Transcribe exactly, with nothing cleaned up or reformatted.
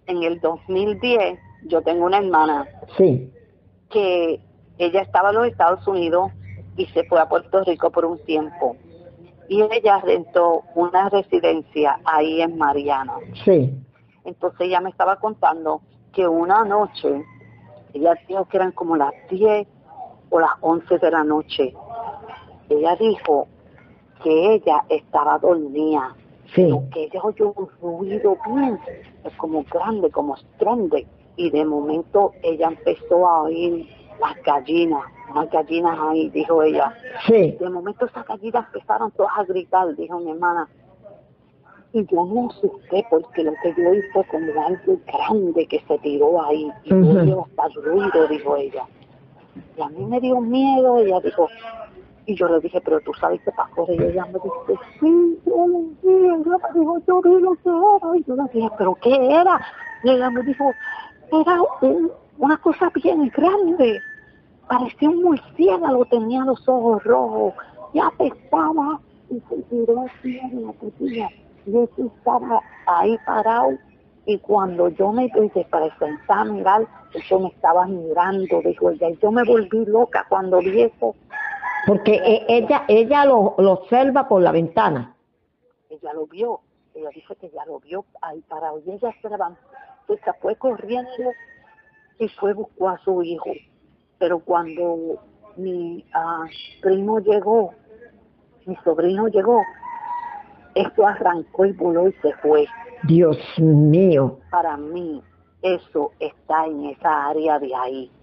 en el dos mil diez, yo tengo una hermana Sí. que ella estaba en los Estados Unidos y se fue a Puerto Rico por un tiempo. Y ella rentó una residencia ahí en Mariana. Sí. Entonces ella me estaba contando que una noche, ella dijo que eran como las diez o las once de la noche. Ella dijo que ella estaba dormida, Sí. pero que ella oyó un ruido bien, como grande, como estronde, y de momento ella empezó a oír las gallinas, unas gallinas ahí, dijo ella. Sí. De momento esas gallinas empezaron todas a gritar, dijo mi hermana, y yo me asusté porque lo que yo oí fue como algo grande que se tiró ahí, y yo oí Ujú. hasta el ruido, dijo ella. Y a mí me dio miedo, ella dijo, y yo le dije, pero tú sabes qué pasó. Y ella me dice, sí, yo lo vi. Ella me dijo, yo vi lo que era. Y yo le dije, pero ¿qué era? Y ella me dijo, era un, una cosa bien grande. Parecía un murciélago, tenía los ojos rojos. Y apestaba. Y se tiró así en la cocina. Y yo estaba ahí parado. Y cuando yo me presenté a mirar, eso me estaba mirando, dijo ella. Y yo me volví loca cuando vi eso. Porque e- ella ella lo, lo observa por la ventana. Ella lo vio, ella dice que ya lo vio ahí parado, y ella se levantó, se fue corriendo y fue buscó a su hijo. Pero cuando mi uh, primo llegó, mi sobrino llegó, esto arrancó y voló y se fue. Dios mío. Para mí, eso está en esa área de ahí.